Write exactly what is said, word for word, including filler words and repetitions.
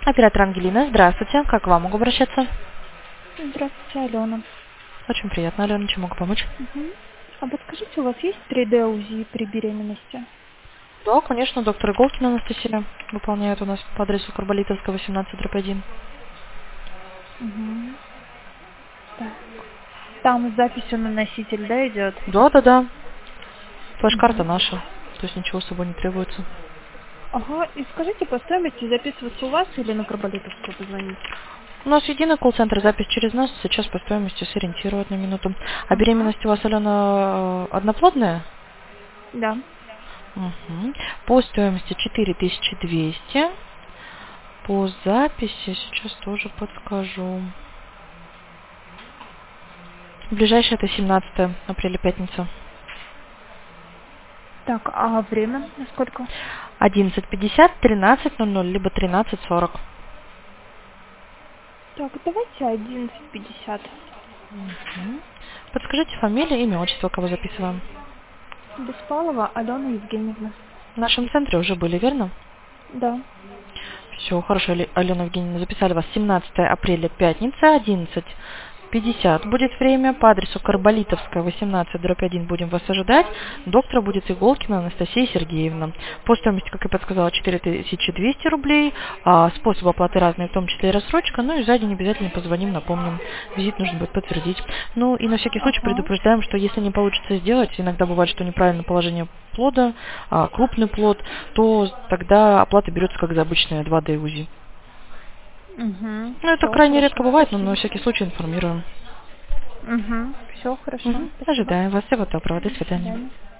Оператор Ангелина, здравствуйте. Как к вам могу обращаться? Здравствуйте, Алена. Очень приятно, Алена. Чем могу помочь? Угу. А подскажите, у вас есть три дэ УЗИ при беременности? Да, конечно, доктор Иголкина Анастасия выполняет у нас по адресу Карболитовская, восемнадцать, дробь один. Угу. Так. Там с записью на носитель, да, идет? Да, да, да. Флеш-карта Угу. наша. То есть ничего с собой не требуется. Ага, и скажите, по стоимости записываться у вас или на Карболитовскую позвонить? У нас единый колл-центр, запись через нас. Сейчас по стоимости сориентировать на минуту. А Ага. беременность у вас, Алена, э, одноплодная? Да. Угу. По стоимости четыре тысячи двести. По записи сейчас тоже подскажу. Ближайшее это семнадцатое апреля, пятница. Так, а время на сколько? одиннадцать пятьдесят, тринадцать ноль ноль, либо тринадцать сорок. Так, давайте одиннадцать пятьдесят. Угу. Подскажите фамилию, имя, отчество, кого записываем. Беспалова Алена Евгеньевна. В нашем центре уже были, верно? Да. Все, хорошо, Али- Алена Евгеньевна, записали вас семнадцатое апреля, пятница, одиннадцать пятьдесят будет время, по адресу Карболитовская, восемнадцать, дробь один будем вас ожидать. Доктора будет Иголкина Анастасия Сергеевна. По стоимости, как я подсказала, четыре тысячи двести рублей. А, способы оплаты разные, в том числе и рассрочка. Ну и за день обязательно позвоним, напомним. Визит нужно будет подтвердить. Ну и на всякий случай Ага. предупреждаем, что если не получится сделать, иногда бывает, что неправильное положение плода, а, крупный плод, то тогда оплата берется как за обычное два дэ УЗИ. Угу. Ну, это Все, крайне редко хорошо, бывает, но на спасибо. всякий случай информируем. Угу. Все, хорошо, Мгм. спасибо. Ожидаем вас. Всего доброго. До До свидания. свидания.